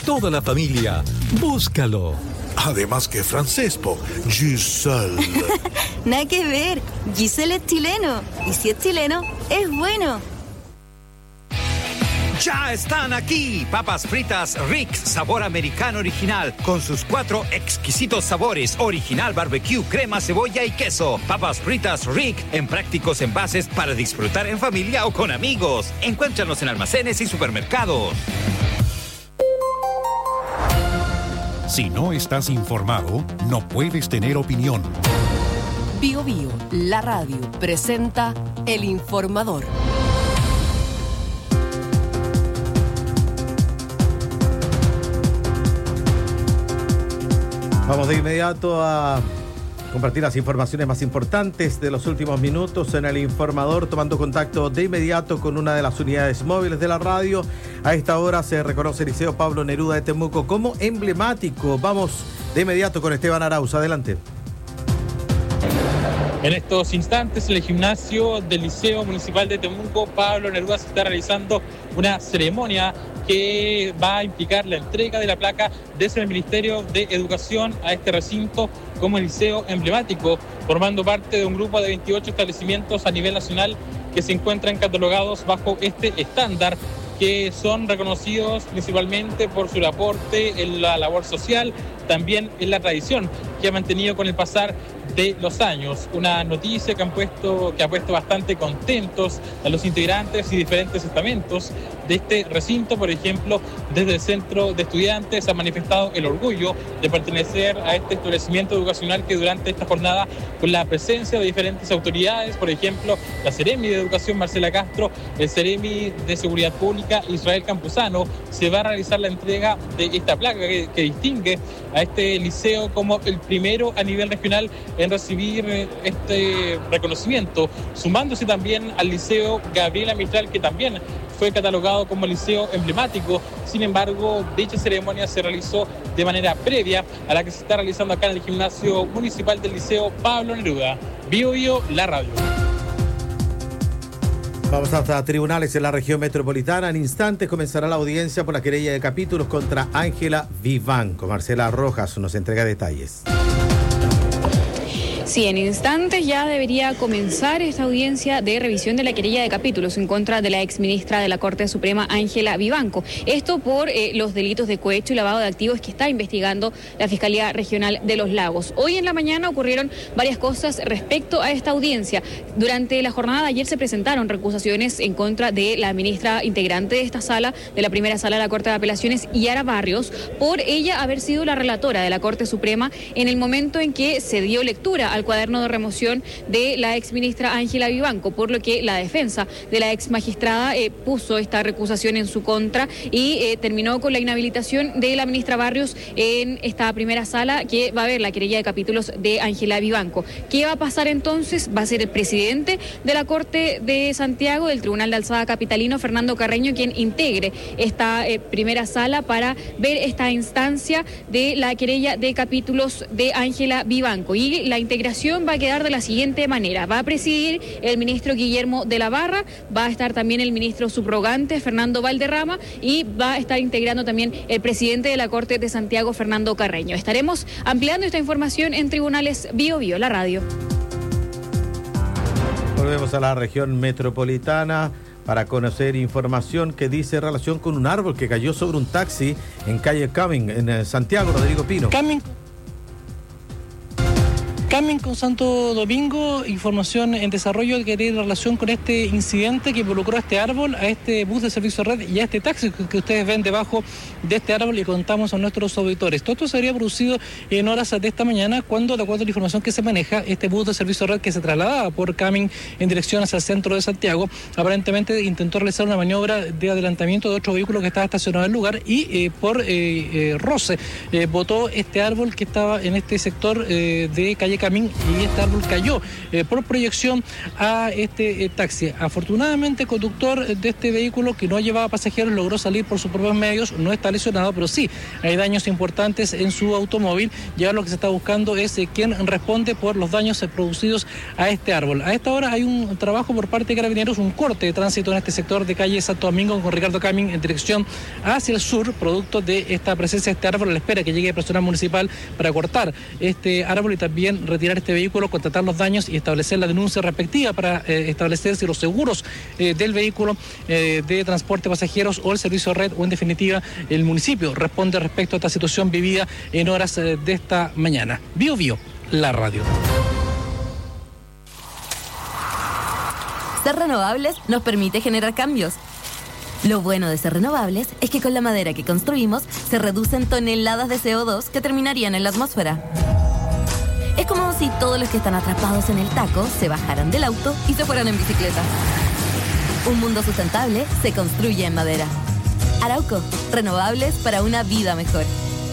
toda la familia. Búscalo. Además que francés, po. Giselle. Nada que ver. Giselle es chileno. Y si es chileno, es bueno. ¡Ya están aquí! Papas fritas Rick's sabor americano original, con sus 4 exquisitos sabores: original, barbecue, crema, cebolla y queso. Papas fritas Rick en prácticos envases para disfrutar en familia o con amigos. Encuéntranos en almacenes y supermercados. Si no estás informado, no puedes tener opinión. Bio Bio, la radio, presenta El Informador. Vamos de inmediato a compartir las informaciones más importantes de los últimos minutos en El Informador, tomando contacto de inmediato con una de las unidades móviles de la radio. A esta hora se reconoce el Liceo Pablo Neruda de Temuco como emblemático. Vamos de inmediato con Esteban Arauz. Adelante. En estos instantes, en el gimnasio del Liceo Municipal de Temuco, Pablo Neruda, se está realizando una ceremonia que va a implicar la entrega de la placa desde el Ministerio de Educación a este recinto como el liceo emblemático, formando parte de un grupo de 28 establecimientos a nivel nacional que se encuentran catalogados bajo este estándar, que son reconocidos principalmente por su aporte en la labor social, también en la tradición que ha mantenido con el pasar de los años. Una noticia que ha puesto bastante contentos a los integrantes y diferentes estamentos de este recinto. Por ejemplo, desde el Centro de Estudiantes ha manifestado el orgullo de pertenecer a este establecimiento educacional que durante esta jornada, con la presencia de diferentes autoridades, por ejemplo, la Seremi de Educación Marcela Castro, el Seremi de Seguridad Pública Israel Campuzano, se va a realizar la entrega de esta placa que distingue a este liceo como el primero a nivel regional en recibir este reconocimiento, sumándose también al Liceo Gabriela Mistral, que también fue catalogado como liceo emblemático. Sin embargo, dicha ceremonia se realizó de manera previa a la que se está realizando acá en el gimnasio municipal del Liceo Pablo Neruda. Bio Bio, la radio. Vamos hasta tribunales en la región metropolitana. En instantes comenzará la audiencia por la querella de capítulos contra Ángela Vivanco. Marcela Rojas nos entrega detalles. Sí, en instantes ya debería comenzar esta audiencia de revisión de la querella de capítulos en contra de la exministra de la Corte Suprema, Ángela Vivanco. Esto por los delitos de cohecho y lavado de activos que está investigando la Fiscalía Regional de Los Lagos. Hoy en la mañana ocurrieron varias cosas respecto a esta audiencia. Durante la jornada de ayer se presentaron recusaciones en contra de la ministra integrante de esta sala, de la primera sala de la Corte de Apelaciones, Yara Barrios, por ella haber sido la relatora de la Corte Suprema en el momento en que se dio lectura al cuaderno de remoción de la exministra Ángela Vivanco, por lo que la defensa de la exmagistrada puso esta recusación en su contra y terminó con la inhabilitación de la ministra Barrios en esta primera sala que va a ver la querella de capítulos de Ángela Vivanco. ¿Qué va a pasar entonces? Va a ser el presidente de la Corte de Santiago, del Tribunal de Alzada Capitalino, Fernando Carreño, quien integre esta primera sala para ver esta instancia de la querella de capítulos de Ángela Vivanco. Y la integración va a quedar de la siguiente manera: va a presidir el ministro Guillermo de la Barra, va a estar también el ministro subrogante Fernando Valderrama y va a estar integrando también el presidente de la Corte de Santiago, Fernando Carreño. Estaremos ampliando esta información en Tribunales Bio Bio, la radio. Volvemos a la región metropolitana para conocer información que dice relación con un árbol que cayó sobre un taxi en calle Cumming, en Santiago. Rodrigo Pino. Carmen con Santo Domingo, información en desarrollo que tiene relación con este incidente que involucró a este árbol, a este bus de servicio red y a este taxi que ustedes ven debajo de este árbol y contamos a nuestros auditores. Todo esto se habría producido en horas de esta mañana cuando, de acuerdo a la información que se maneja, este bus de servicio red que se trasladaba por Cumming en dirección hacia el centro de Santiago, aparentemente intentó realizar una maniobra de adelantamiento de otro vehículo que estaba estacionado en el lugar y por roce botó este árbol que estaba en este sector de calle Camin y este árbol cayó por proyección a este taxi. Afortunadamente el conductor de este vehículo, que no llevaba pasajeros, logró salir por sus propios medios, no está lesionado, pero sí hay daños importantes en su automóvil. Ya lo que se está buscando es quién responde por los daños producidos a este árbol. A esta hora hay un trabajo por parte de Carabineros, un corte de tránsito en este sector de calle Santo Domingo con Ricardo Camin en dirección hacia el sur, producto de esta presencia de este árbol, a la espera que llegue el personal municipal para cortar este árbol y también retirar este vehículo, contratar los daños y establecer la denuncia respectiva para establecer si los seguros del vehículo de transporte de pasajeros o el servicio red o en definitiva el municipio responde respecto a esta situación vivida en horas de esta mañana. Bio Bio, la radio. Ser renovables nos permite generar cambios. Lo bueno de ser renovables es que con la madera que construimos se reducen toneladas de CO2 que terminarían en la atmósfera. Es como si todos los que están atrapados en el taco se bajaran del auto y se fueran en bicicleta. Un mundo sustentable se construye en madera. Arauco, renovables para una vida mejor.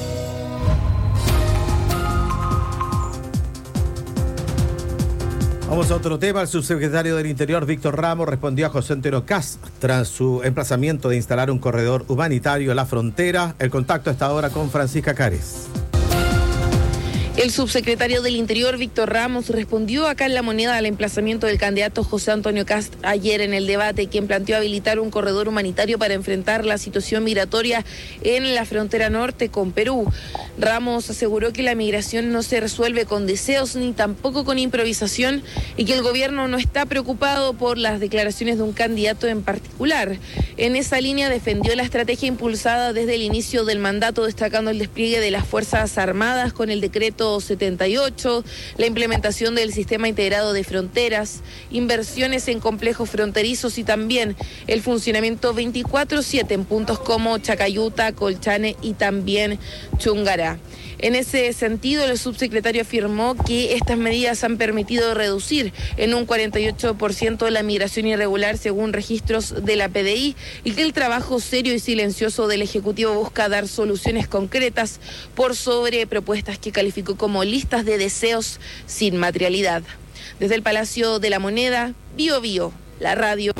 Vamos a otro tema. El subsecretario del Interior, Víctor Ramos, respondió a José Antonio Kast tras su emplazamiento de instalar un corredor humanitario en la frontera. El contacto hasta ahora con Francisca Cares. El subsecretario del Interior, Víctor Ramos, respondió acá en La Moneda al emplazamiento del candidato José Antonio Kast ayer en el debate, quien planteó habilitar un corredor humanitario para enfrentar la situación migratoria en la frontera norte con Perú. Ramos aseguró que la migración no se resuelve con deseos ni tampoco con improvisación y que el gobierno no está preocupado por las declaraciones de un candidato en particular. En esa línea defendió la estrategia impulsada desde el inicio del mandato, destacando el despliegue de las Fuerzas Armadas con el decreto 78, la implementación del sistema integrado de fronteras, inversiones en complejos fronterizos y también el funcionamiento 24/7 en puntos como Chacayuta, Colchane y también Chungará. En ese sentido, el subsecretario afirmó que estas medidas han permitido reducir en un 48% la migración irregular según registros de la PDI y que el trabajo serio y silencioso del Ejecutivo busca dar soluciones concretas por sobre propuestas que calificó como listas de deseos sin materialidad. Desde el Palacio de la Moneda, Bio Bio, la radio.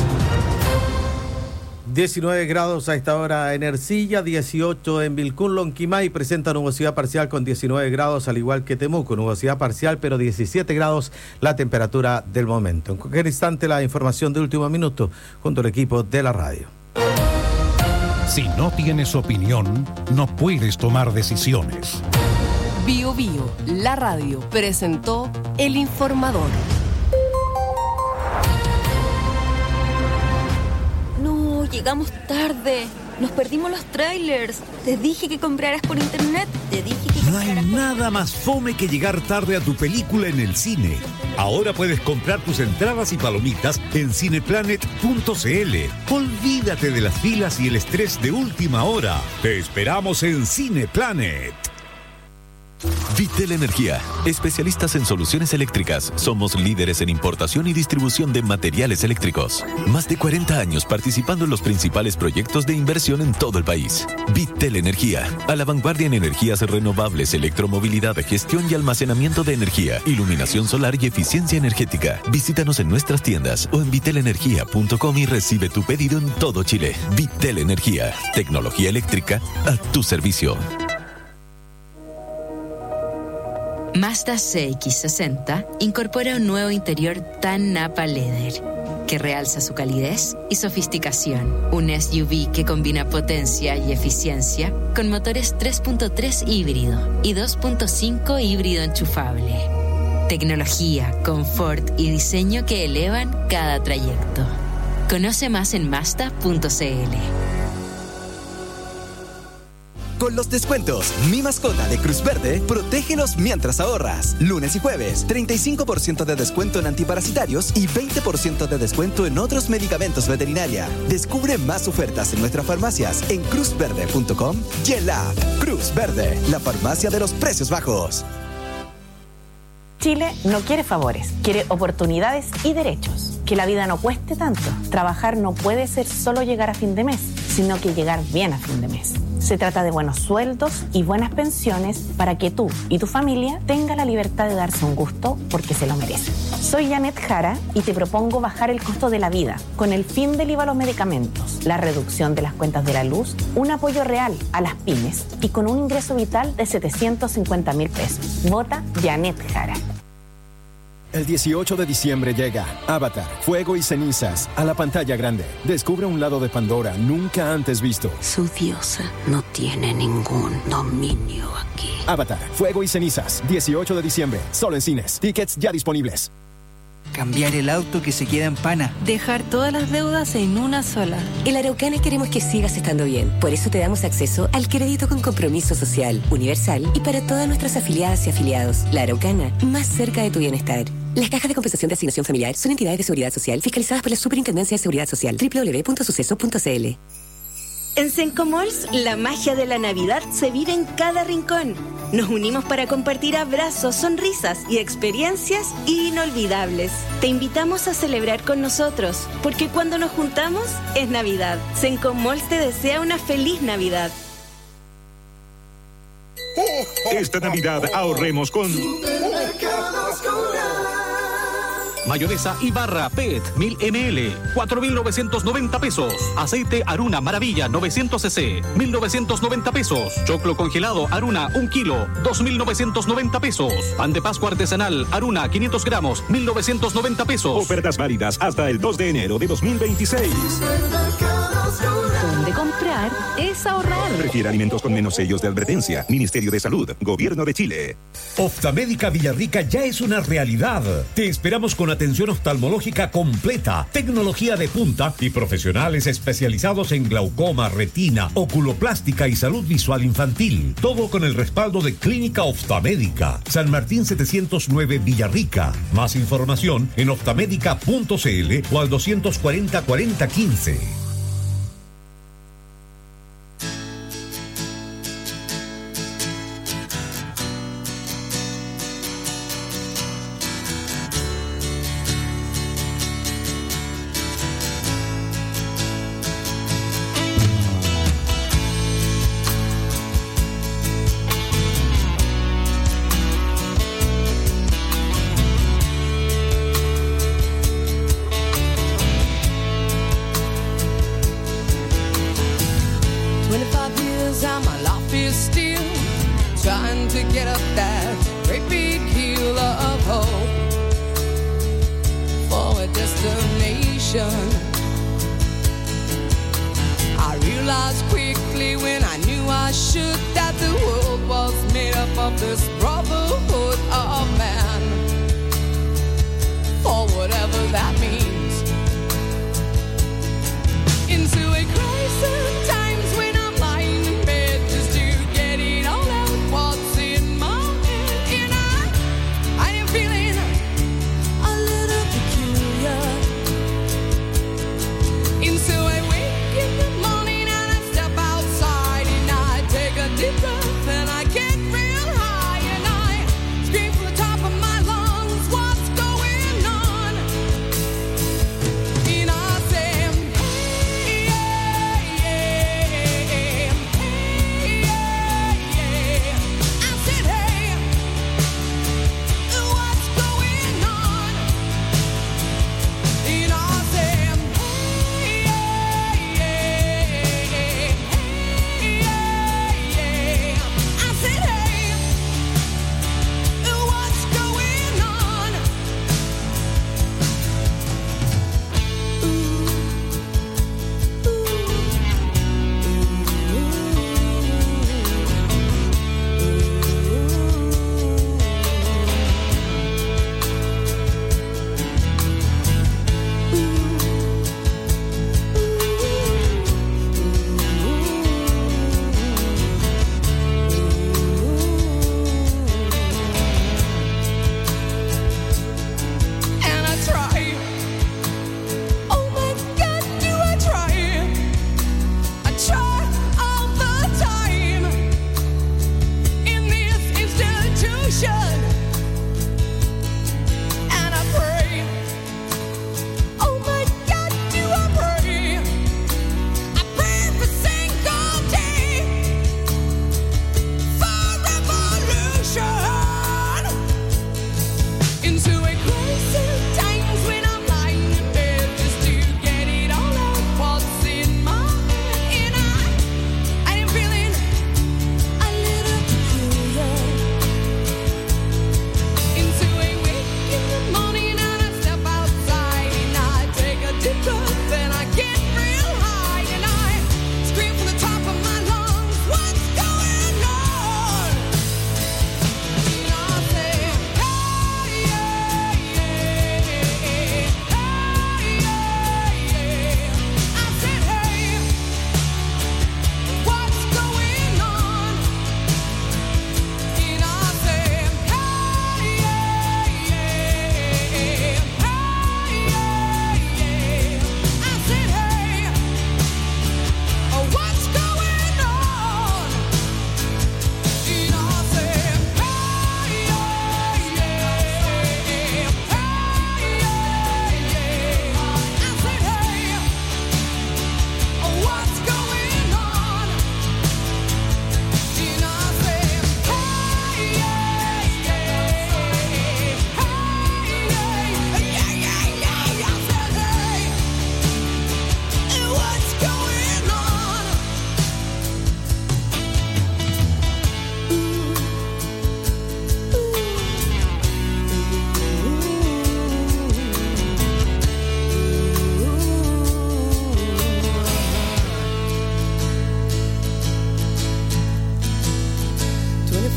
19 grados a esta hora en Ercilla, 18 en Vilcún, Lonquimay, presenta nubosidad parcial con 19 grados, al igual que Temuco, nubosidad parcial, pero 17 grados la temperatura del momento. En cualquier instante la información de último minuto junto al equipo de la radio. Si no tienes opinión, no puedes tomar decisiones. Bio Bio, la radio, presentó El Informador. Llegamos tarde. Nos perdimos los trailers. Te dije que compraras por internet. Te dije que No hay nada más fome que llegar tarde a tu película en el cine. Ahora puedes comprar tus entradas y palomitas en cineplanet.cl. Olvídate de las filas y el estrés de última hora. Te esperamos en Cineplanet. Vitel Energía, especialistas en soluciones eléctricas. Somos líderes en importación y distribución de materiales eléctricos. Más de 40 años participando en los principales proyectos de inversión en todo el país. Vitel Energía, a la vanguardia en energías renovables, electromovilidad, gestión y almacenamiento de energía, iluminación solar y eficiencia energética. Visítanos en nuestras tiendas o en vitelenergia.com y recibe tu pedido en todo Chile. Vitel Energía, tecnología eléctrica a tu servicio. Mazda CX-60 incorpora un nuevo interior tan Napa Leather que realza su calidez y sofisticación. Un SUV que combina potencia y eficiencia con motores 3.3 híbrido y 2.5 híbrido enchufable. Tecnología, confort y diseño que elevan cada trayecto. Conoce más en Mazda.cl. Con los descuentos Mi Mascota de Cruz Verde, protégelos mientras ahorras. Lunes y jueves, 35% de descuento en antiparasitarios y 20% de descuento en otros medicamentos veterinaria. Descubre más ofertas en nuestras farmacias en cruzverde.com y en la app. Cruz Verde, la farmacia de los precios bajos. Chile no quiere favores, quiere oportunidades y derechos. Que la vida no cueste tanto. Trabajar no puede ser solo llegar a fin de mes. sino que llegar bien a fin de mes. Se trata de buenos sueldos y buenas pensiones para que tú y tu familia tengan la libertad de darse un gusto porque se lo merecen. Soy Janet Jara y te propongo bajar el costo de la vida con el fin del IVA a los medicamentos, la reducción de las cuentas de la luz, un apoyo real a las pymes y con un ingreso vital de 750.000 pesos. Vota Janet Jara. El 18 de diciembre llega Avatar, Fuego y Cenizas a la pantalla grande. Descubre un lado de Pandora nunca antes visto. Su diosa no tiene ningún dominio aquí. Avatar, Fuego y Cenizas, 18 de diciembre, solo en cines. Tickets ya disponibles. Cambiar el auto que se queda en pana. Dejar todas las deudas en una sola. En la Araucana queremos que sigas estando bien. Por eso te damos acceso al crédito con compromiso social, universal y para todas nuestras afiliadas y afiliados. La Araucana, más cerca de tu bienestar. Las cajas de compensación de asignación familiar son entidades de seguridad social fiscalizadas por la Superintendencia de Seguridad Social. www.suceso.cl. En Sencomalls, la magia de la Navidad se vive en cada rincón. Nos unimos para compartir abrazos, sonrisas y experiencias inolvidables. Te invitamos a celebrar con nosotros, porque cuando nos juntamos es Navidad. Sencomalls te desea una feliz Navidad. Esta Navidad ahorremos con... Mayonesa Ibarra PET 1000 ml, 4.990 pesos. Aceite Aruna Maravilla 900 cc, 1.990 pesos. Choclo congelado Aruna 1 kilo, 2.990 pesos. Pan de Pascua artesanal Aruna 500 gramos, 1.990 pesos. Ofertas válidas hasta el 2 de enero de 2026. Donde comprar es ahorrar. Prefiere alimentos con menos sellos de advertencia. Ministerio de Salud, Gobierno de Chile. Oftalmédica Villarrica ya es una realidad. Te esperamos con atención oftalmológica completa, tecnología de punta y profesionales especializados en glaucoma, retina, oculoplástica y salud visual infantil. Todo con el respaldo de Clínica Oftamédica. San Martín 709 Villarrica. Más información en oftamédica.cl o al 240 40 15. Deep breath and I get real high and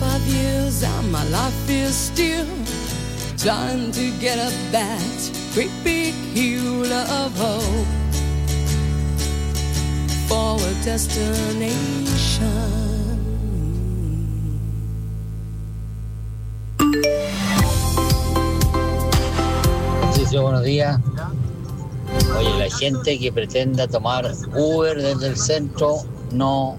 25 years and my life is still trying to get up that great big hill of hope for a destination. Buenos días. Oye, la gente que pretenda tomar Uber desde el centro no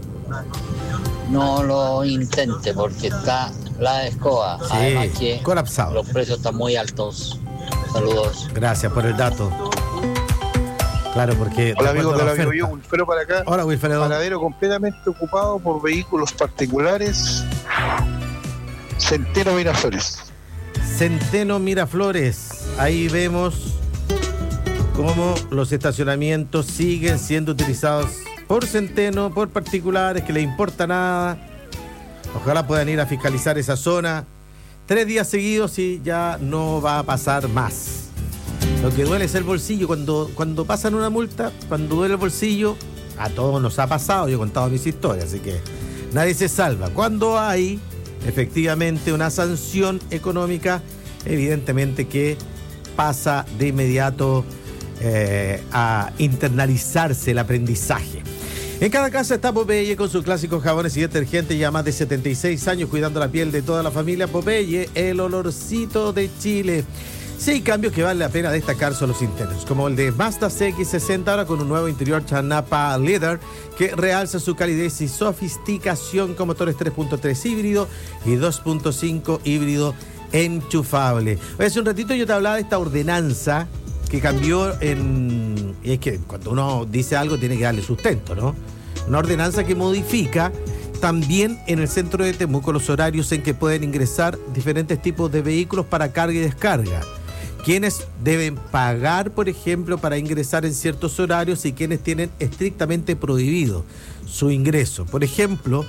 lo intente porque está la escoba. Sí, además que colapsado. Los precios están muy altos. Saludos. Gracias por el dato. Claro, porque... Hola amigos de la Bio, Wilfredo para acá. Hola Wilfredo. Paradero completamente ocupado por vehículos particulares. Centeno Miraflores. Centeno Miraflores. Ahí vemos cómo los estacionamientos siguen siendo utilizados por Centeno, por particulares que les importa nada. Ojalá puedan ir a fiscalizar esa zona 3 días seguidos y ya no va a pasar más. Lo que duele es el bolsillo. Cuando pasan una multa, cuando duele el bolsillo, a todos nos ha pasado. Yo he contado mis historias, así que nadie se salva. Cuando hay efectivamente una sanción económica, evidentemente que pasa de inmediato a internalizarse el aprendizaje. En cada casa está Popeye con sus clásicos jabones y detergentes, ya más de 76 años cuidando la piel de toda la familia. Popeye, el olorcito de Chile. Sí, hay cambios que vale la pena destacar son los internos, como el de Mazda CX-60, ahora con un nuevo interior Napa Leather que realza su calidez y sofisticación con motores 3.3 híbrido y 2.5 híbrido enchufable. Hace un ratito yo te hablaba de esta ordenanza que cambió en... Y es que cuando uno dice algo tiene que darle sustento, ¿no? Una ordenanza que modifica también en el centro de Temuco los horarios en que pueden ingresar diferentes tipos de vehículos para carga y descarga. Quienes deben pagar, por ejemplo, para ingresar en ciertos horarios y quienes tienen estrictamente prohibido su ingreso. Por ejemplo,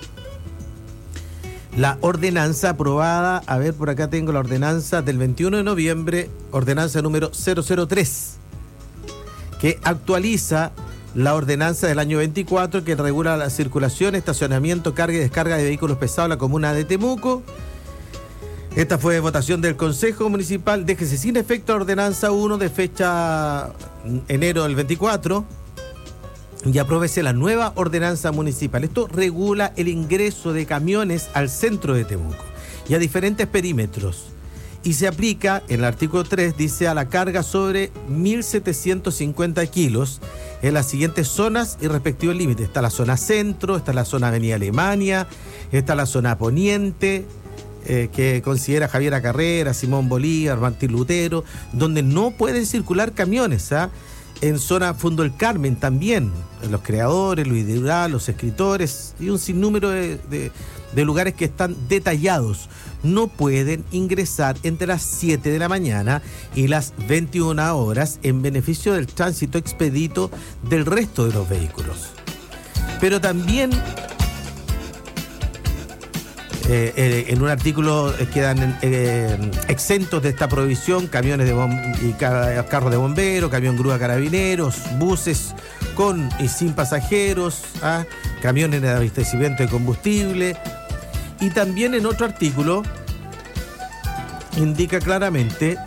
la ordenanza aprobada, a ver, por acá tengo la ordenanza del 21 de noviembre, ordenanza número 003, que actualiza la ordenanza del año 24 que regula la circulación, estacionamiento, carga y descarga de vehículos pesados en la comuna de Temuco. Esta fue votación del Consejo Municipal. Déjese sin efecto la ordenanza 1 de fecha enero del 24 y apróbese la nueva ordenanza municipal. Esto regula el ingreso de camiones al centro de Temuco y a diferentes perímetros. Y se aplica, en el artículo 3, dice a la carga sobre 1.750 kilos en las siguientes zonas y respectivos límites. Está la zona centro, está la zona Avenida Alemania, está la zona poniente, que considera Javiera Carrera, Simón Bolívar, Martín Lutero, donde no pueden circular camiones, ¿ah? En zona Fundo El Carmen también, los creadores, Luis Dural, los escritores y un sinnúmero de lugares que están detallados. No pueden ingresar entre las 7 de la mañana y las 21 horas en beneficio del tránsito expedito del resto de los vehículos. Pero también en un artículo quedan exentos de esta prohibición camiones y carros de bomberos, camión grúa carabineros, buses con y sin pasajeros, camiones de abastecimiento de combustible. Y también en otro artículo indica claramente,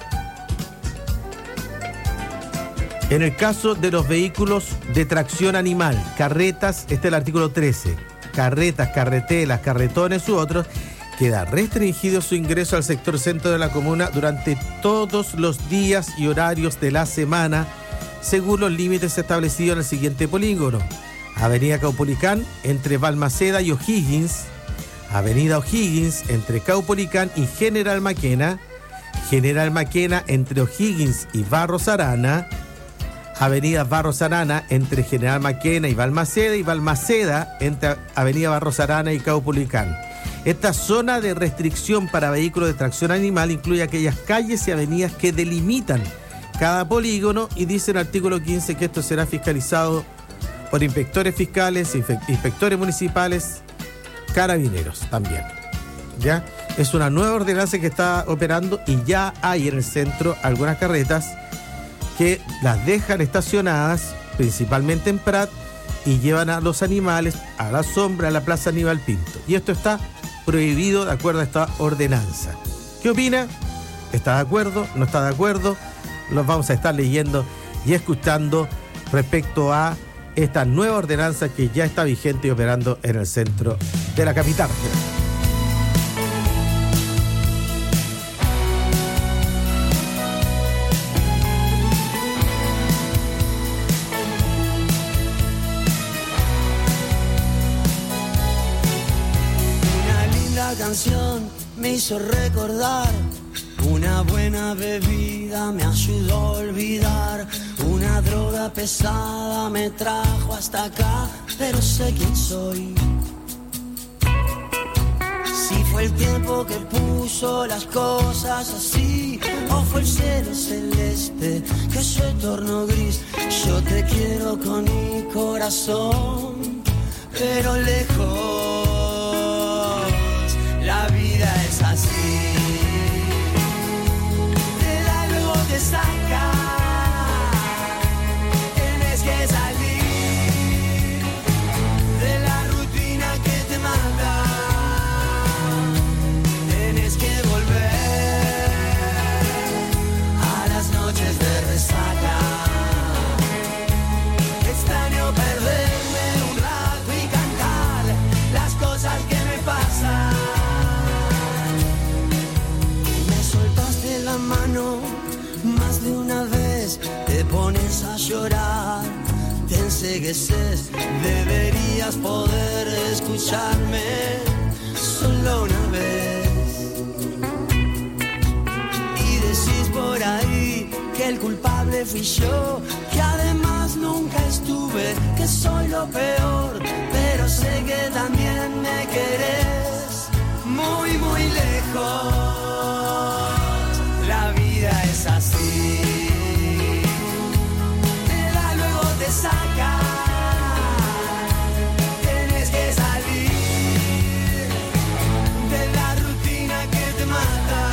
en el caso de los vehículos de tracción animal, carretas, este es el artículo 13, carretas, carretelas, carretones u otros, queda restringido su ingreso al sector centro de la comuna durante todos los días y horarios de la semana, según los límites establecidos en el siguiente polígono: Avenida Caupolicán entre Balmaceda y O'Higgins, Avenida O'Higgins entre Caupolicán y General Maquena, General Maquena entre O'Higgins y Barros Arana, Avenida Barros Arana entre General Maquena y Balmaceda entre Avenida Barros Arana y Caupolicán. Esta zona de restricción para vehículos de tracción animal incluye aquellas calles y avenidas que delimitan cada polígono, y dice en el artículo 15 que esto será fiscalizado por inspectores fiscales, inspectores municipales, carabineros también. ¿Ya? Es una nueva ordenanza que está operando y ya hay en el centro algunas carretas que las dejan estacionadas, principalmente en Prat, y llevan a los animales a la sombra, a la Plaza Aníbal Pinto. Y esto está prohibido de acuerdo a esta ordenanza. ¿Qué opina? ¿Está de acuerdo? ¿No está de acuerdo? Los vamos a estar leyendo y escuchando respecto a esta nueva ordenanza que ya está vigente y operando en el centro de la capital. Canción me hizo recordar, una buena bebida me ayudó a olvidar, una droga pesada me trajo hasta acá, pero sé quién soy. Si fue el tiempo que puso las cosas así, o fue el cielo celeste que se tornó gris, yo te quiero con mi corazón, pero lejos. La vida es así, te da y luego te saca, tienes que salir de la rutina que te mata, tienes que volver a las noches de resaca, extraño perderme un rato y cantar las cosas que me pasan. La mano más de una vez, te pones a llorar, te encegueces, deberías poder escucharme solo una vez. Y decís por ahí que el culpable fui yo, que además nunca estuve, que soy lo peor, pero sé que también me querés muy muy lejos. La vida es así, te da luego te saca, tienes que salir de la rutina que te mata,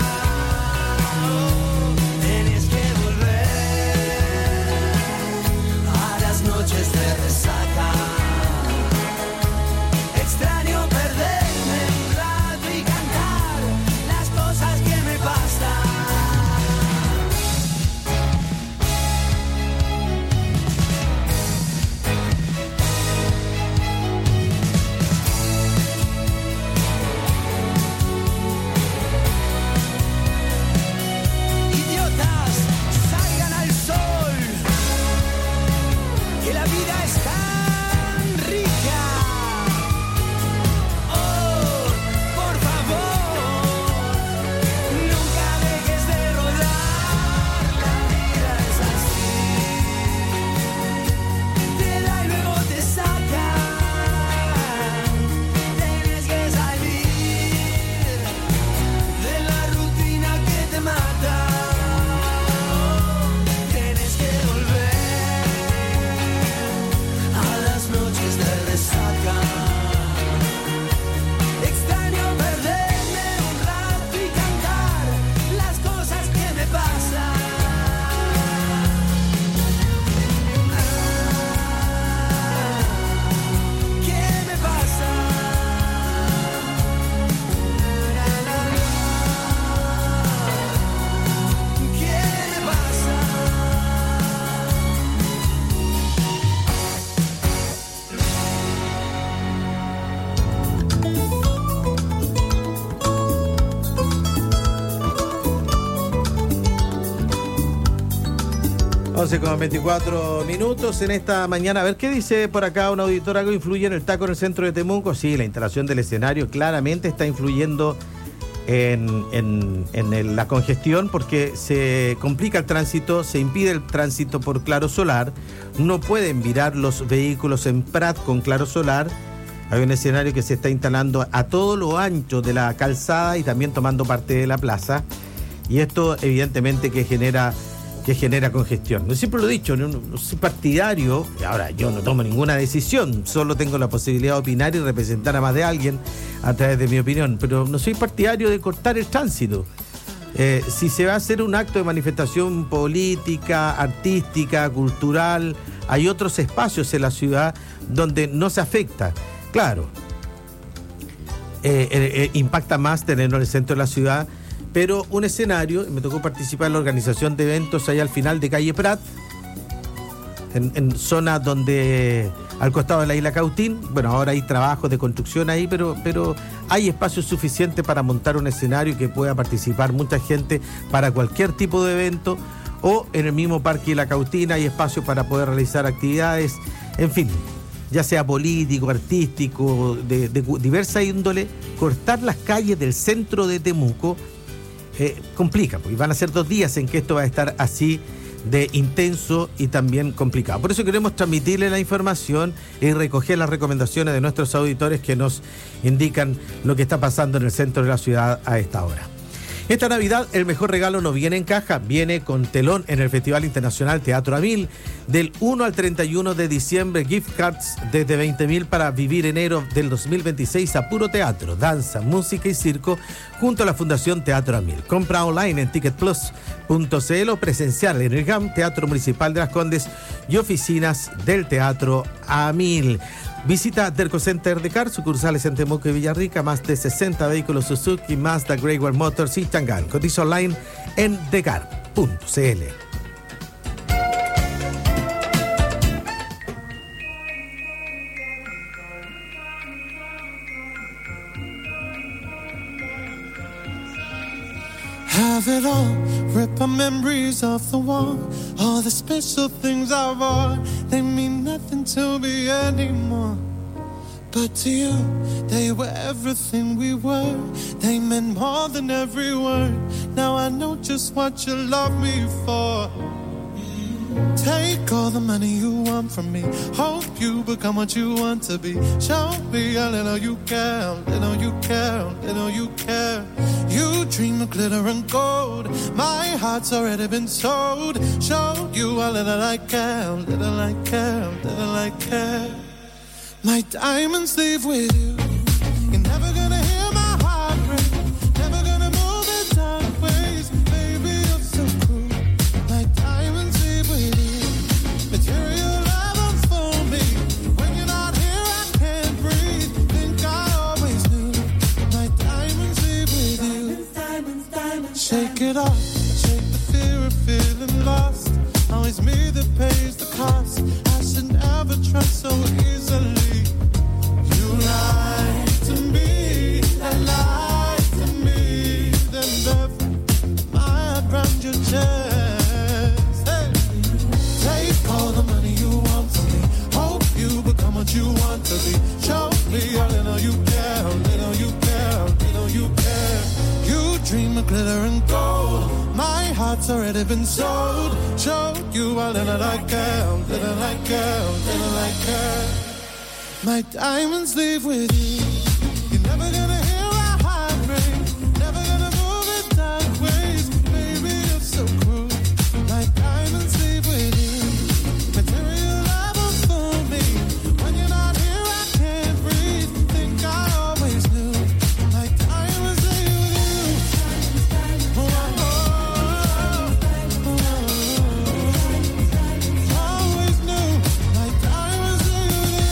tienes que volver a las noches de resaca, extraño perderme un rato y cantar las cosas que me pasan. Con 24 minutos en esta mañana. A ver, ¿qué dice por acá un auditor? ¿Algo influye en el taco en el centro de Temuco? Sí, la instalación del escenario claramente está influyendo en la congestión, porque se complica el tránsito, se impide el tránsito por claro solar, no pueden virar los vehículos en Prat con claro solar. Hay un escenario que se está instalando a todo lo ancho de la calzada y también tomando parte de la plaza, y esto evidentemente que genera congestión. Yo siempre lo he dicho, no soy partidario, ahora yo no tomo ninguna decisión, solo tengo la posibilidad de opinar y representar a más de alguien a través de mi opinión, pero no soy partidario de cortar el tránsito. Si se va a hacer un acto de manifestación política, artística, cultural, hay otros espacios en la ciudad donde no se afecta. Claro, impacta más tenerlo en el centro de la ciudad, pero un escenario, me tocó participar en la organización de eventos ahí al final de calle Prat, en zona donde, al costado de la isla Cautín, bueno, ahora hay trabajos de construcción ahí, pero hay espacio suficiente para montar un escenario que pueda participar mucha gente para cualquier tipo de evento, o en el mismo Parque de la Cautín hay espacio para poder realizar actividades, en fin, ya sea político, artístico, de diversa índole. Cortar las calles del centro de Temuco complica, porque van a ser 2 días en que esto va a estar así de intenso y también complicado. Por eso queremos transmitirle la información y recoger las recomendaciones de nuestros auditores que nos indican lo que está pasando en el centro de la ciudad a esta hora. Esta Navidad el mejor regalo no viene en caja, viene con telón en el Festival Internacional Teatro Amil. Del 1 al 31 de diciembre, gift cards desde 20.000 para vivir enero del 2026 a puro teatro, danza, música y circo junto a la Fundación Teatro Amil. Compra online en ticketplus.cl o presencial en el GAM, Teatro Municipal de Las Condes y oficinas del Teatro Amil. Visita Derco Center de Car, sucursales en Temuco y Villarrica, más de 60 vehículos Suzuki, Mazda, Greywell Motors y Chang'an. Cotiza online en decar.cl. Have it all, rip our memories off the wall. All the special things I bought, they mean nothing to me anymore. But to you, they were everything we were. They meant more than every word. Now I know just what you love me for. Take all the money you want from me. Hope you become what you want to be. Show me a little you care, little you care, little you care. You dream of glitter and gold. My heart's already been sold. Show you a little I care, little I care, little I care. My diamonds leave with you. You're never gonna hear my heart break. Never gonna move in dark ways. Baby, you're so cool. My diamonds leave with you. Material love unfold me. When you're not here, I can't breathe. Think I always knew. My diamonds leave with you. Diamonds, diamonds, shake it off. Shake the fear of feeling lost. Always me that pays the cost. I should never trust so easily. You lied to me, and lied to me. Then left my heart round your chest. Hey. Take all the money you want from me. Hope you become what you want to be. Show me a little you care, little you care, little you care. You dream of glitter and gold. My heart's already been sold. Show you a little I care, little I care, little I care. My diamonds leave with you. You're never gonna hear a heart break. Never gonna move in dark ways. Baby, you're so cruel. My diamonds leave with you. Material love will fool me. When you're not here, I can't breathe. Think I always knew. My diamonds leave with you. Oh, oh, oh, oh. Always knew. My diamonds leave with you.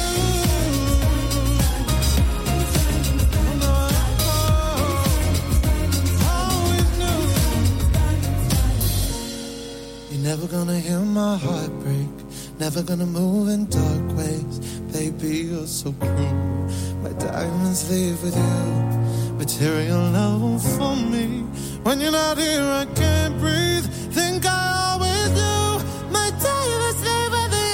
Never gonna hear my heart break. Never gonna move in dark ways. Baby, you're so cruel. My diamonds leave with you. Material love for me. When you're not here, I can't breathe. Think I always knew. My diamonds leave with you.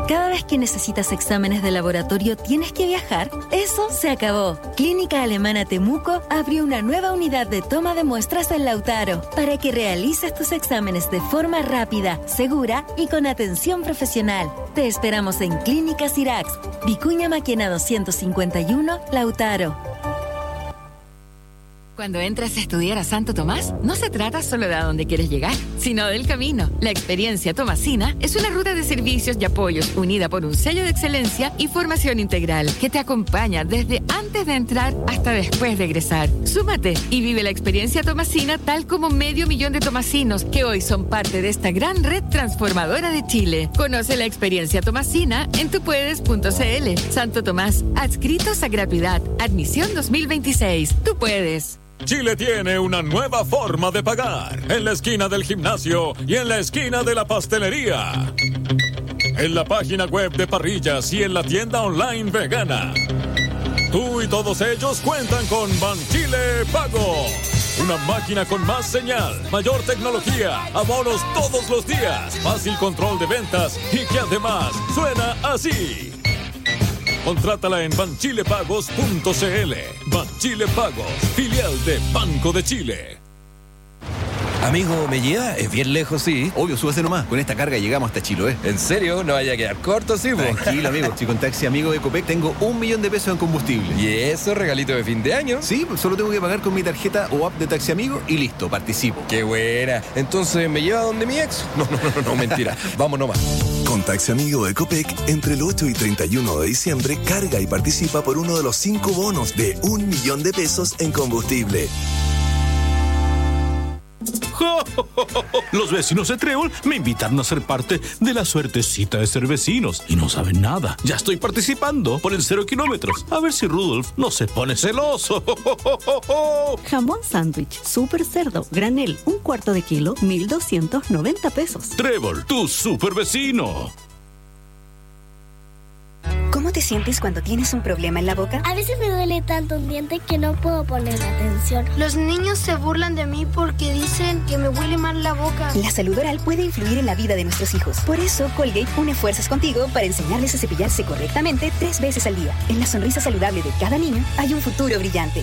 Cada vez que necesitas exámenes de laboratorio tienes que viajar. Eso se acabó. Clínica Alemana Temuco abrió una nueva unidad de toma de muestras en Lautaro para que realices tus exámenes de forma rápida, segura y con atención profesional. Te esperamos en Clínica Sirax, Vicuña Maquena 251, Lautaro. Cuando entras a estudiar a Santo Tomás, no se trata solo de a dónde quieres llegar, sino del camino. La experiencia tomasina es una ruta de servicios y apoyos unida por un sello de excelencia y formación integral que te acompaña desde antes de entrar hasta después de egresar. Súmate y vive la experiencia tomasina tal como 500.000 de tomasinos que hoy son parte de esta gran red transformadora de Chile. Conoce la experiencia tomasina en tupuedes.cl. Santo Tomás, adscritos a gratuidad. Admisión 2026. Tú puedes. Chile tiene una nueva forma de pagar. En la esquina del gimnasio y en la esquina de la pastelería. En la página web de Parrillas y en la tienda online vegana. Tú y todos ellos cuentan con Banchile Pago. Una máquina con más señal, mayor tecnología, abonos todos los días, fácil control de ventas y que además suena así. Contrátala en banchilepagos.cl. Banchile Pagos, filial de Banco de Chile. Amigo, ¿me lleva? Es bien lejos, sí. Obvio, súbase nomás. Con esta carga llegamos hasta Chiloé. ¿En serio? No vaya a quedar corto, sí, po. Tranquilo, amigo. Si con Taxi Amigo de Ecopec tengo 1 millón de pesos en combustible. ¿Y eso, regalito de fin de año? Sí, pues solo tengo que pagar con mi tarjeta o app de Taxi Amigo y listo, participo. ¡Qué buena! Entonces, ¿me lleva donde mi ex? No, mentira. Vamos nomás. Con Taxi Amigo de Ecopec, entre el 8 y 31 de diciembre, carga y participa por uno de los 5 bonos de 1 millón de pesos en combustible. Los vecinos de Trébol me invitaron a ser parte de la suertecita de ser vecinos y no saben nada. Ya estoy participando por el 0 kilómetros. A ver si Rudolf no se pone celoso. Jamón sándwich, super cerdo, granel, 1/4 kilo, 1,290 pesos. Trébol, tu super vecino. ¿Cómo te sientes cuando tienes un problema en la boca? A veces me duele tanto un diente que no puedo poner atención. Los niños se burlan de mí porque dicen que me huele mal la boca. La salud oral puede influir en la vida de nuestros hijos. Por eso, Colgate une fuerzas contigo para enseñarles a cepillarse correctamente 3 veces al día. En la sonrisa saludable de cada niño hay un futuro brillante.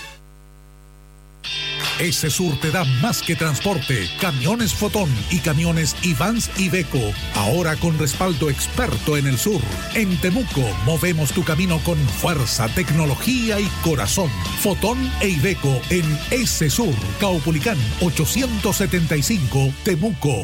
Esesur te da más que transporte, camiones Fotón y camiones Ivans Iveco, ahora con respaldo experto en el sur. En Temuco movemos tu camino con fuerza, tecnología y corazón. Fotón e Iveco en Esesur, Caupolicán 875, Temuco.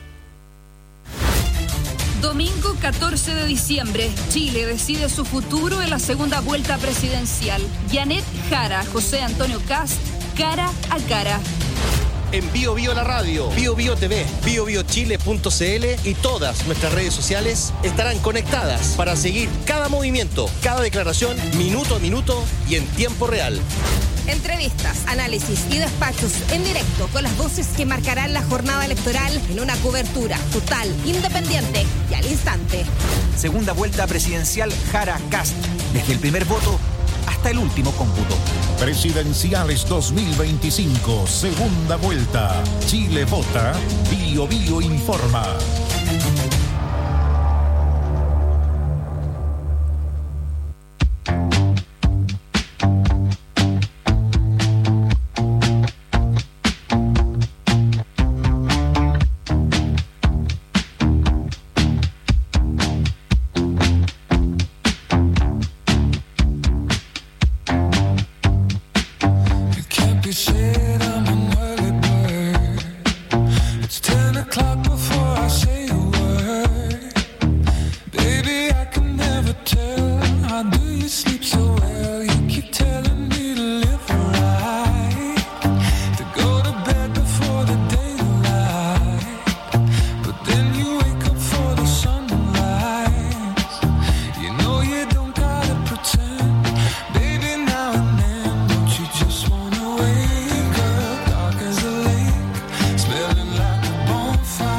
Domingo 14 de diciembre, Chile decide su futuro en la segunda vuelta presidencial. Janet Jara, José Antonio Kast, cara a cara. En Bio Bio la radio, Bio Bio TV, biobiochile.cl y todas nuestras redes sociales estarán conectadas para seguir cada movimiento, cada declaración, minuto a minuto y en tiempo real. Entrevistas, análisis y despachos en directo con las voces que marcarán la jornada electoral en una cobertura total, independiente y al instante. Segunda vuelta presidencial Jara Kast. Desde el primer voto hasta el último cómputo. Presidenciales 2025, segunda vuelta. Chile vota, Bio Bio informa. Bonfire.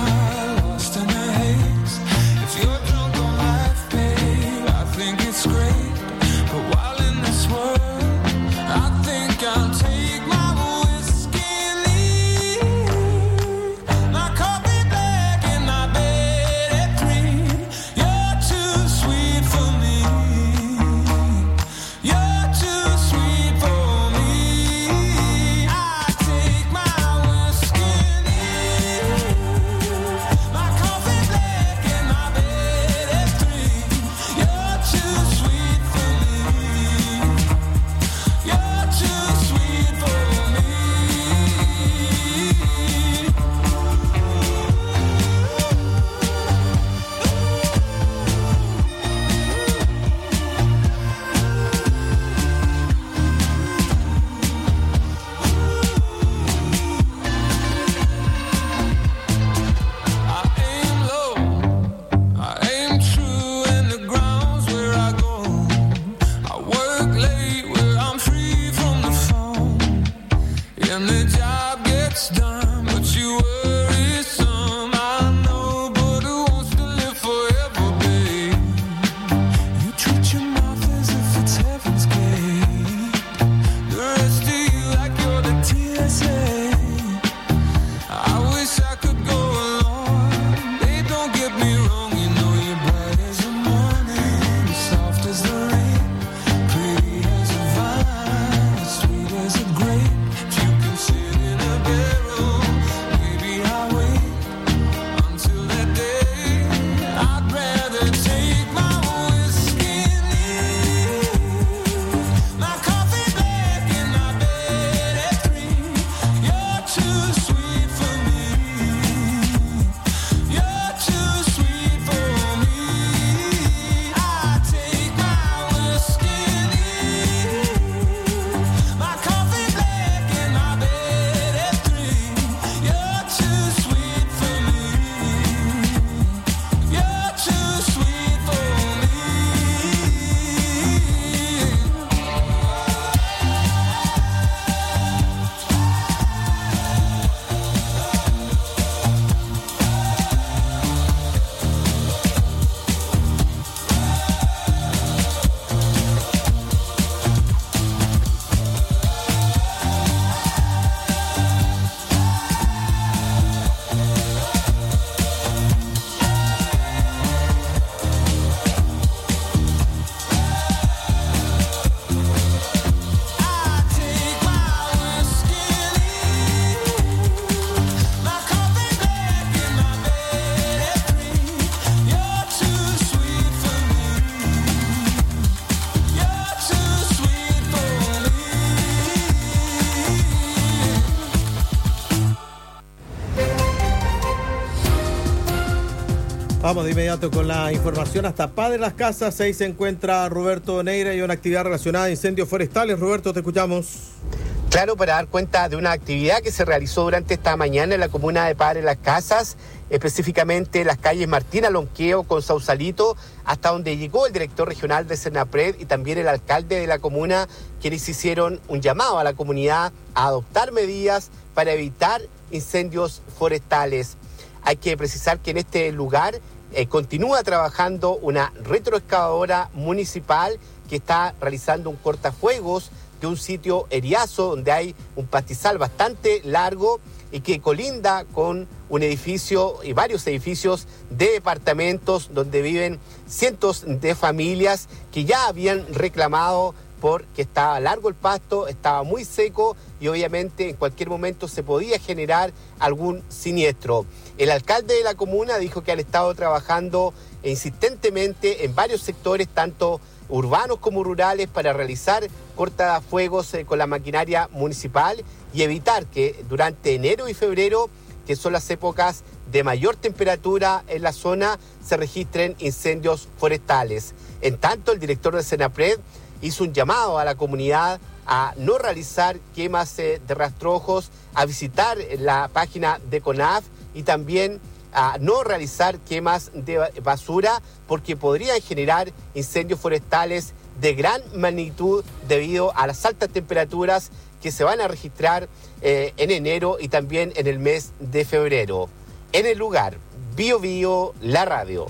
Vamos de inmediato con la información. Hasta Padre Las Casas, ahí se encuentra Roberto Neira y una actividad relacionada a incendios forestales. Roberto, te escuchamos. Claro, para dar cuenta de una actividad que se realizó durante esta mañana en la comuna de Padre Las Casas, específicamente las calles Martín Alonqueo con Sausalito, hasta donde llegó el director regional de Senapred y también el alcalde de la comuna, quienes hicieron un llamado a la comunidad a adoptar medidas para evitar incendios forestales. Hay que precisar que en este lugar continúa trabajando una retroexcavadora municipal que está realizando un cortafuegos de un sitio eriazo donde hay un pastizal bastante largo y que colinda con un edificio y varios edificios de departamentos donde viven cientos de familias que ya habían reclamado porque estaba largo el pasto, estaba muy seco y obviamente en cualquier momento se podía generar algún siniestro. El alcalde de la comuna dijo que han estado trabajando insistentemente en varios sectores, tanto urbanos como rurales, para realizar cortafuegos con la maquinaria municipal y evitar que durante enero y febrero, que son las épocas de mayor temperatura en la zona, se registren incendios forestales. En tanto, el director de Senapred hizo un llamado a la comunidad a no realizar quemas de rastrojos, a visitar la página de CONAF y también a no realizar quemas de basura porque podrían generar incendios forestales de gran magnitud debido a las altas temperaturas que se van a registrar en enero y también en el mes de febrero. En el lugar, Bio Bio, la radio.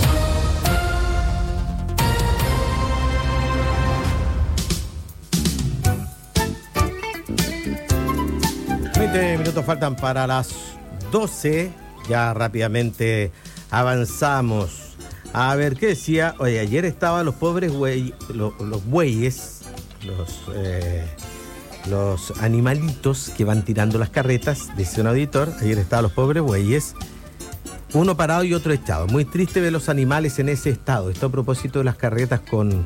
20 minutos faltan para las 12. Ya rápidamente avanzamos. A ver, ¿qué decía? Oye, ayer estaban los pobres los bueyes, los animalitos que van tirando las carretas, dice un auditor. Ayer estaban los pobres bueyes, uno parado y otro echado. Muy triste ver los animales en ese estado. Esto a propósito de las carretas con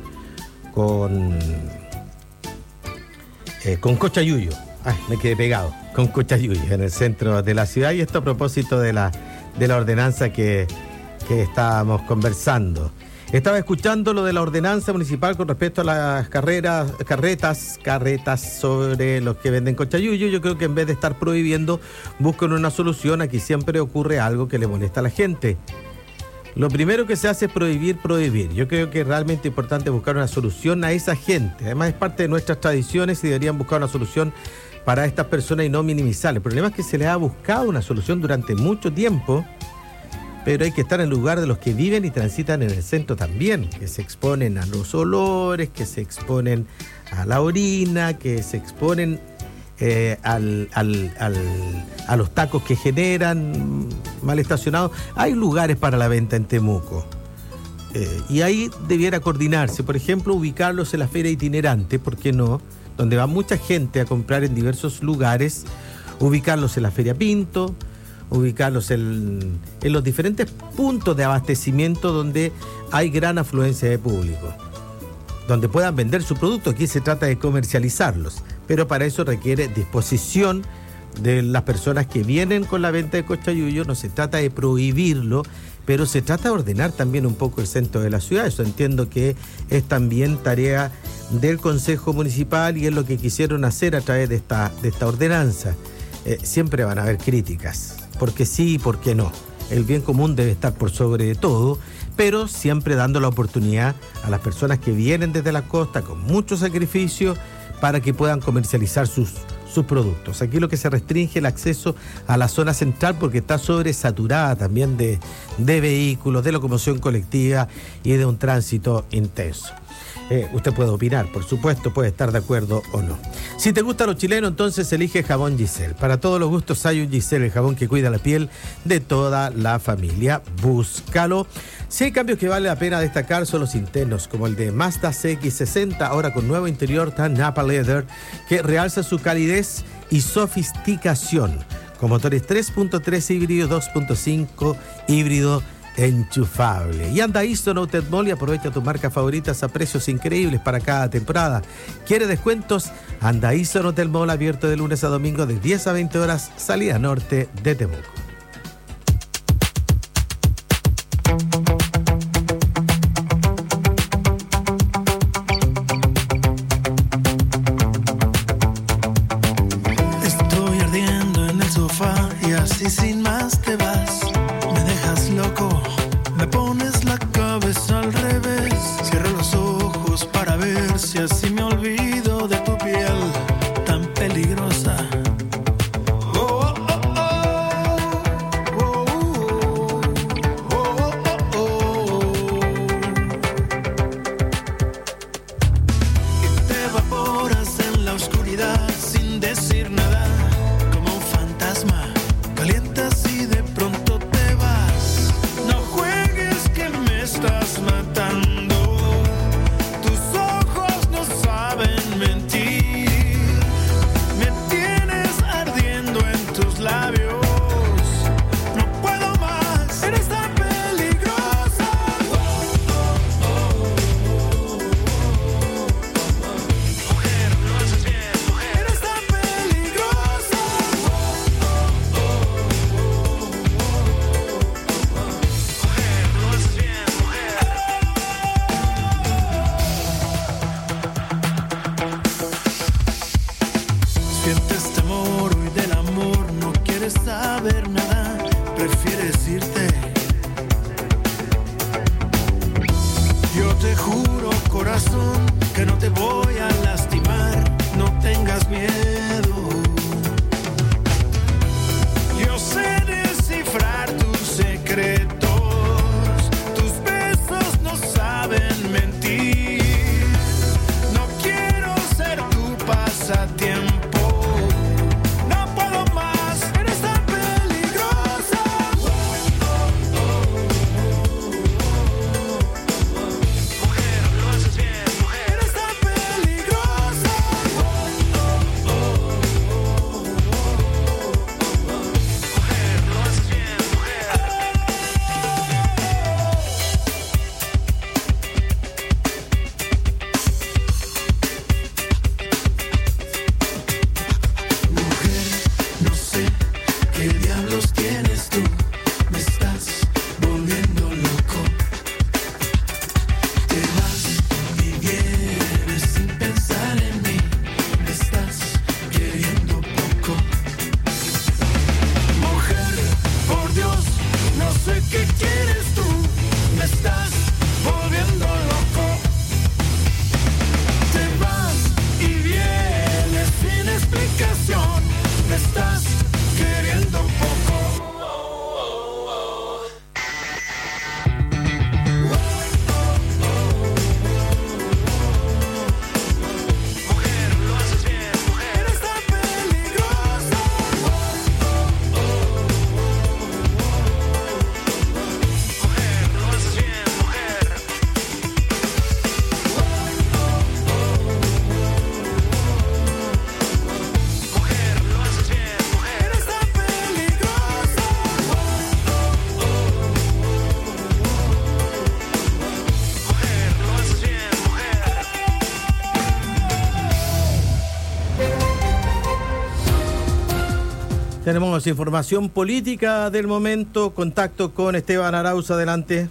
Cochayuyo. Ay, me quedé pegado. Con Cochayuyo, en el centro de la ciudad. Y esto a propósito de la ordenanza que estábamos conversando. Estaba escuchando lo de la ordenanza municipal con respecto a las carretas sobre los que venden Cochayuyo. Yo creo que en vez de estar prohibiendo, buscan una solución. Aquí siempre ocurre algo que le molesta a la gente. Lo primero que se hace es prohibir. Yo creo que es realmente importante buscar una solución a esa gente. Además es parte de nuestras tradiciones y deberían buscar una solución para estas personas y no minimizar. El problema es que se les ha buscado una solución durante mucho tiempo, pero hay que estar en el lugar de los que viven y transitan en el centro también, que se exponen a los olores, que se exponen a la orina, que se exponen a los tacos que generan mal estacionados. Hay lugares para la venta en Temuco y ahí debiera coordinarse, por ejemplo, ubicarlos en la feria itinerante, ¿por qué no?, donde va mucha gente a comprar en diversos lugares, ubicarlos en la Feria Pinto, ubicarlos en los diferentes puntos de abastecimiento donde hay gran afluencia de público, donde puedan vender su producto. Aquí se trata de comercializarlos, pero para eso requiere disposición de las personas que vienen con la venta de Cochayuyo. No se trata de prohibirlo, pero se trata de ordenar también un poco el centro de la ciudad. Eso entiendo que es también tarea del Consejo Municipal y es lo que quisieron hacer a través de esta ordenanza. Siempre van a haber críticas, porque sí y porque no. El bien común debe estar por sobre de todo, pero siempre dando la oportunidad a las personas que vienen desde la costa con mucho sacrificio para que puedan comercializar sus productos. Aquí lo que se restringe el acceso a la zona central porque está sobresaturada también de vehículos, de locomoción colectiva y de un tránsito intenso. Usted puede opinar, por supuesto, puede estar de acuerdo o no. Si te gusta lo chileno, entonces elige Jabón Giselle. Para todos los gustos hay un Giselle, el jabón que cuida la piel de toda la familia. Búscalo. Si hay cambios que vale la pena destacar son los internos, como el de Mazda CX-60, ahora con nuevo interior tan Napa Leather, que realza su calidez y sofisticación, con motores 3.3 híbrido, 2.5 híbrido enchufable. Y anda a Easton Outlet Mall y aprovecha tus marcas favoritas a precios increíbles para cada temporada. ¿Quiere descuentos? Anda a Easton Outlet Mall, abierto de lunes a domingo de 10 a 20 horas, salida norte de Temuco. sin más te vas. Me dejas loco, me pones la cabeza al revés. Cierro los ojos para ver si así me olvido de tu piel tan peligrosa. Tenemos información política del momento. Contacto con Esteban Arauz. Adelante.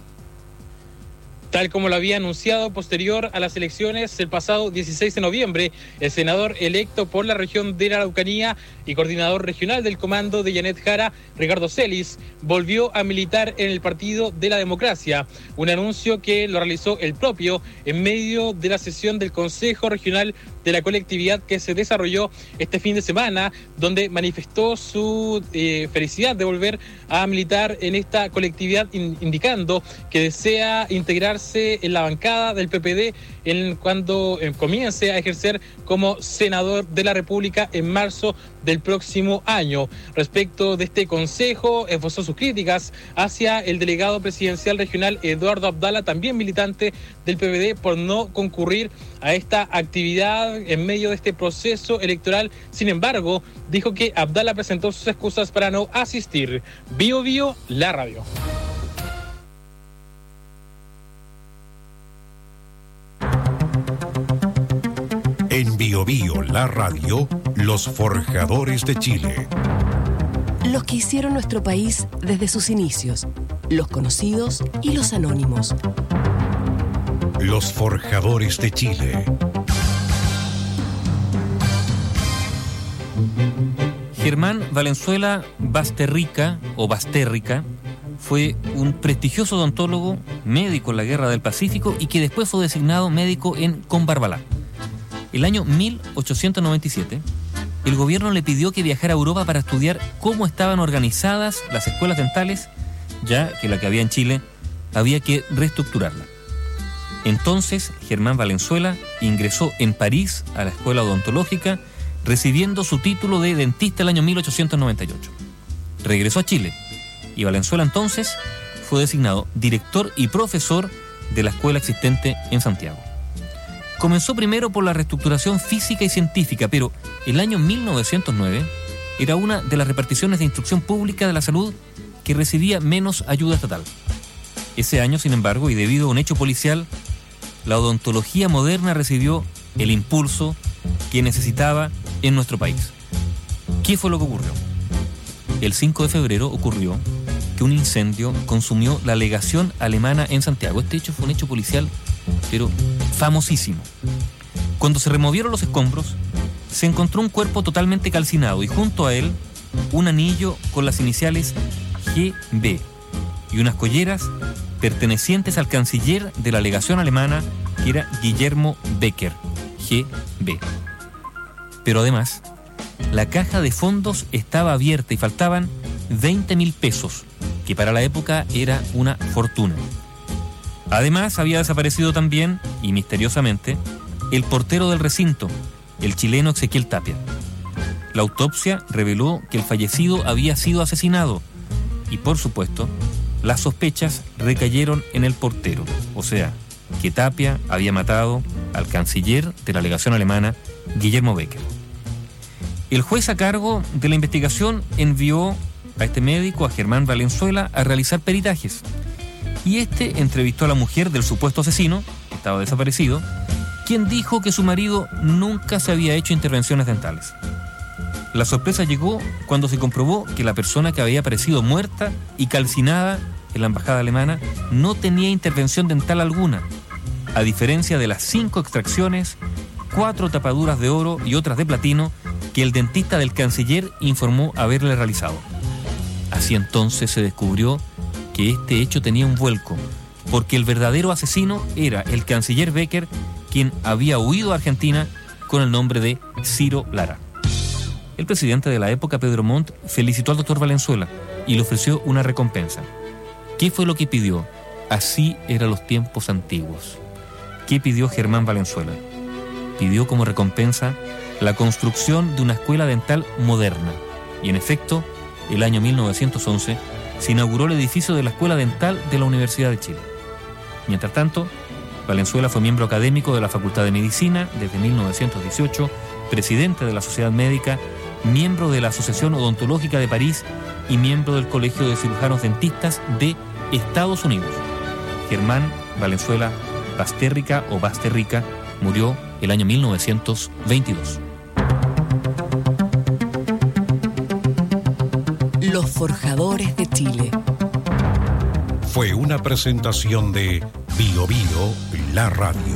Tal como lo había anunciado posterior a las elecciones el pasado 16 de noviembre, el senador electo por la región de la Araucanía y coordinador regional del comando de Janet Jara, Ricardo Celis, volvió a militar en el Partido de la Democracia, un anuncio que lo realizó el propio en medio de la sesión del Consejo Regional de la colectividad que se desarrolló este fin de semana, donde manifestó su felicidad de volver a militar en esta colectividad, indicando que desea integrarse en la bancada del PPD cuando comience a ejercer como senador de la República en marzo del próximo año. Respecto de este consejo, esbozó sus críticas hacia el delegado presidencial regional Eduardo Abdala, también militante del PPD, por no concurrir a esta actividad en medio de este proceso electoral. Sin embargo, dijo que Abdala presentó sus excusas para no asistir. Bio Bio, la radio. En Bio Bio, la radio, los forjadores de Chile. Los que hicieron nuestro país desde sus inicios, los conocidos y los anónimos. Los forjadores de Chile. Germán Valenzuela Basterrica fue un prestigioso odontólogo, médico en la Guerra del Pacífico y que después fue designado médico en Combarbalá. El año 1897, el gobierno le pidió que viajara a Europa para estudiar cómo estaban organizadas las escuelas dentales, ya que la que había en Chile había que reestructurarla. Entonces, Germán Valenzuela ingresó en París a la escuela odontológica, recibiendo su título de dentista el año 1898. Regresó a Chile y Valenzuela entonces fue designado director y profesor de la escuela existente en Santiago. Comenzó primero por la reestructuración física y científica, pero el año 1909 era una de las reparticiones de instrucción pública de la salud que recibía menos ayuda estatal. Ese año, sin embargo, y debido a un hecho policial, la odontología moderna recibió el impulso que necesitaba en nuestro país. ¿Qué fue lo que ocurrió? El 5 de febrero ocurrió que un incendio consumió la legación alemana en Santiago. Este hecho fue un hecho policial, pero famosísimo. Cuando se removieron los escombros, se encontró un cuerpo totalmente calcinado y junto a él un anillo con las iniciales GB y unas colleras pertenecientes al canciller de la legación alemana, que era Guillermo Becker, GB. Pero además, la caja de fondos estaba abierta y faltaban 20.000 pesos, que para la época era una fortuna. Además, había desaparecido también, y misteriosamente, el portero del recinto, el chileno Ezequiel Tapia. La autopsia reveló que el fallecido había sido asesinado y, por supuesto, las sospechas recayeron en el portero, o sea, que Tapia había matado al canciller de la legación alemana, Guillermo Becker. El juez a cargo de la investigación envió a este médico, a Germán Valenzuela, a realizar peritajes. Y este entrevistó a la mujer del supuesto asesino, que estaba desaparecido, quien dijo que su marido nunca se había hecho intervenciones dentales. La sorpresa llegó cuando se comprobó que la persona que había aparecido muerta y calcinada en la embajada alemana no tenía intervención dental alguna, a diferencia de las 5 extracciones, 4 tapaduras de oro y otras de platino que el dentista del canciller informó haberle realizado. Así entonces se descubrió que este hecho tenía un vuelco, porque el verdadero asesino era el canciller Becker, quien había huido a Argentina con el nombre de Ciro Lara. El presidente de la época, Pedro Montt, felicitó al doctor Valenzuela y le ofreció una recompensa. ¿Qué fue lo que pidió? Así eran los tiempos antiguos. ¿Qué pidió Germán Valenzuela? Pidió como recompensa la construcción de una escuela dental moderna. Y en efecto, el año 1911 se inauguró el edificio de la Escuela Dental de la Universidad de Chile. Mientras tanto, Valenzuela fue miembro académico de la Facultad de Medicina desde 1918, presidente de la Sociedad Médica, miembro de la Asociación Odontológica de París y miembro del Colegio de Cirujanos Dentistas de Estados Unidos. Germán Valenzuela Basterrica murió el año 1922. Los Forjadores de Chile. Fue una presentación de Bio Bio, la radio.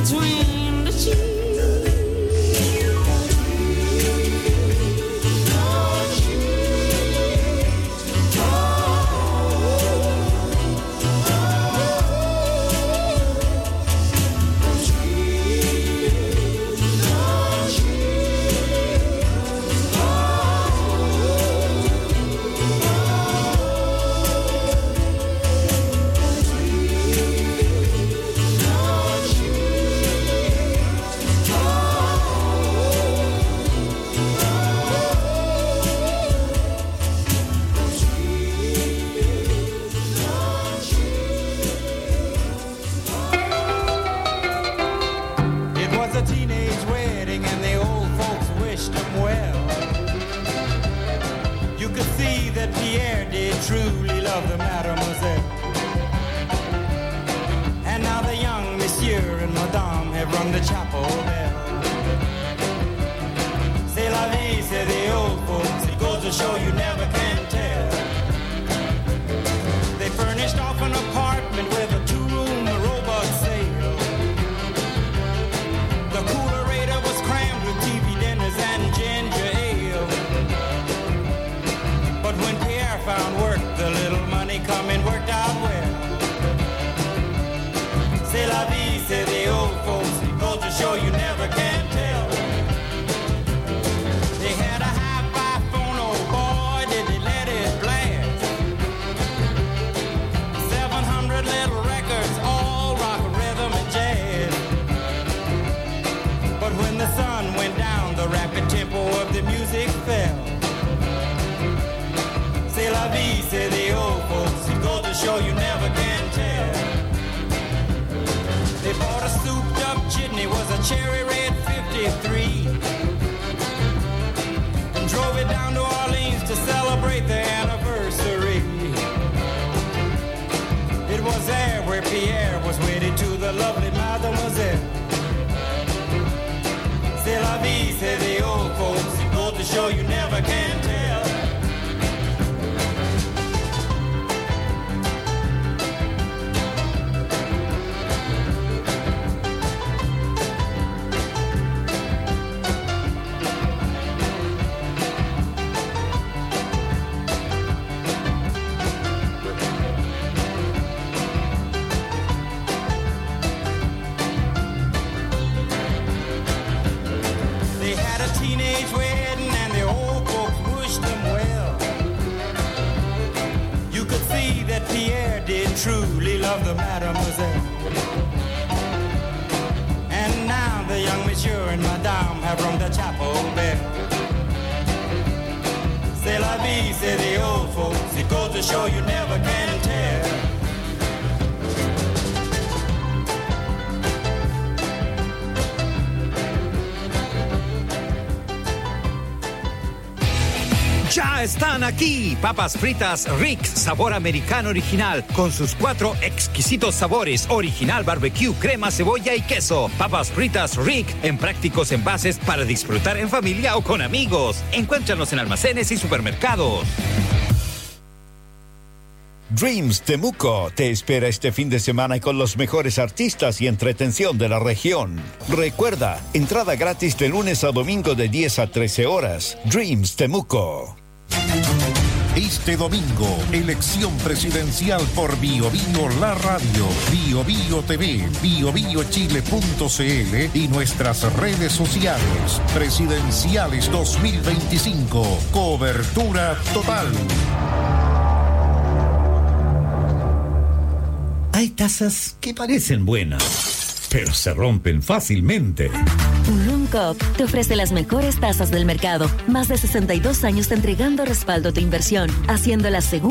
between the sheets. Ya están aquí, papas fritas Rick, sabor americano original, con sus 4 exquisitos sabores, original barbecue, crema, cebolla y queso. Papas fritas Rick, en prácticos envases para disfrutar en familia o con amigos. Encuéntranos en almacenes y supermercados. Dreams Temuco te espera este fin de semana con los mejores artistas y entretención de la región. Recuerda, entrada gratis de lunes a domingo de 10 a 13 horas. Dreams Temuco. Este domingo, elección presidencial por Bio Bio La Radio, Bio Bio TV, biobiochile.cl y nuestras redes sociales. Presidenciales 2025. Cobertura total. Hay tazas que parecen buenas, pero se rompen fácilmente. Unlumcop te ofrece las mejores tazas del mercado. Más de 62 años entregando respaldo a tu inversión, haciéndola segura